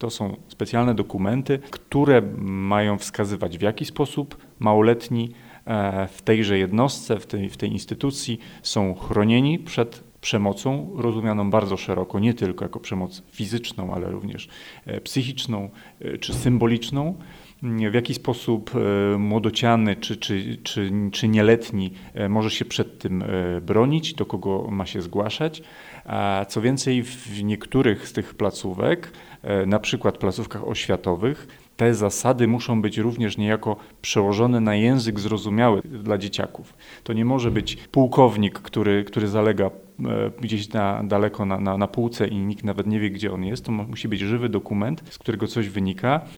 To są specjalne dokumenty, które mają wskazywać, w jaki sposób małoletni w tejże jednostce, w tej instytucji są chronieni przed przemocą, rozumianą bardzo szeroko, nie tylko jako przemoc fizyczną, ale również psychiczną czy symboliczną. W jaki sposób młodociany czy nieletni może się przed tym bronić, do kogo ma się zgłaszać. A co więcej, w niektórych z tych placówek, na przykład placówkach oświatowych, te zasady muszą być również niejako przełożone na język zrozumiały dla dzieciaków. To nie może być pułkownik, który zalega gdzieś daleko na półce i nikt nawet nie wie, gdzie on jest. To musi być żywy dokument, z którego coś wynika